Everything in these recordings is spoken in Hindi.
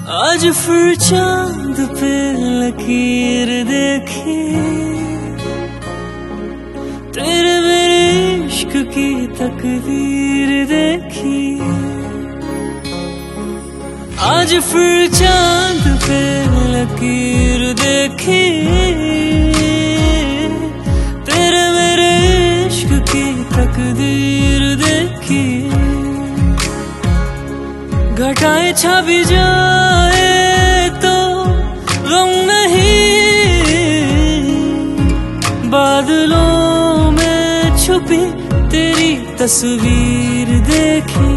आज फिर चांद पे लकीर देखी, तेरे मेरे इश्क की तकदीर देखी। आज फिर चांद पे लकीर देखी, तेरे मेरे इश्क की तकदीर देखी। घटाएं छा भी जाए तो गम नहीं, बादलों में छुपी तेरी तस्वीर देखी।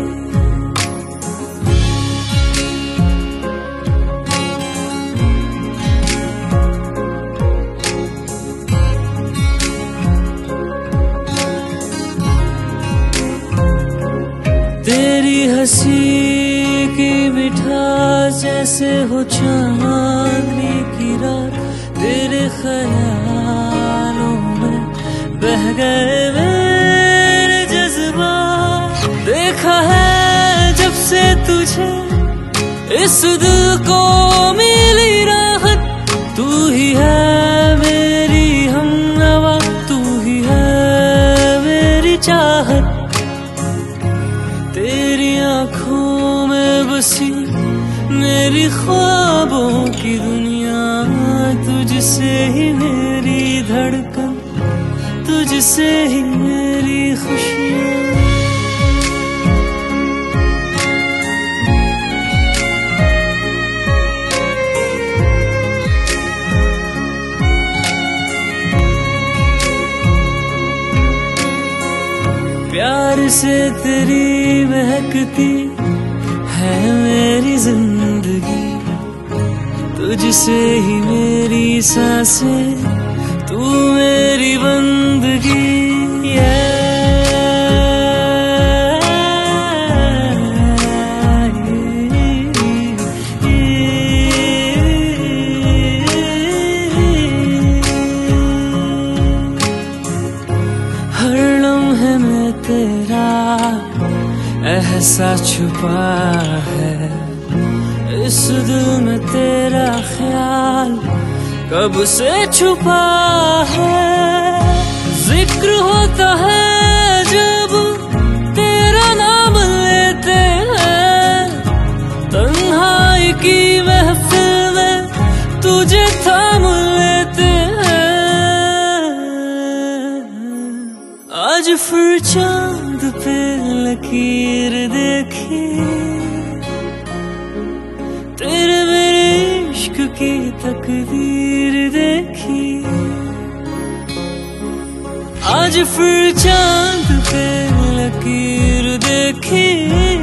तेरी हंसी की मिठास जैसे हो चांदनी की रात, तेरे ख्यालों में बह गए मेरे जज्बात। देखा है जब से तुझे इस दिल को मिली राहत, तू ही है मेरी हमनवा, तू ही है मेरी चाहत। तेरी आँखों में बसी मेरी ख्वाबों की दुनिया, तुझसे ही मेरी धड़कन, तुझसे ही मेरी खुशियाँ। प्यार से तेरी महकती है मेरी जिंदगी, तुझसे ही मेरी सांसें, तू मेरी बंदगी। हर लम्हे में तेरा एहसास छुपा है, इस दिल में तेरा ख्याल कब से छुपा है। जिक्र होता है जब तेरा नाम लेते हैं, तन्हाई की महफिल में तुझे थाम लेते हैं। आज फिर चांद पे लकीर देखी, तेरे मेरे इश्क की तकदीर देखी। आज फिर चांद पे लकीर देखी।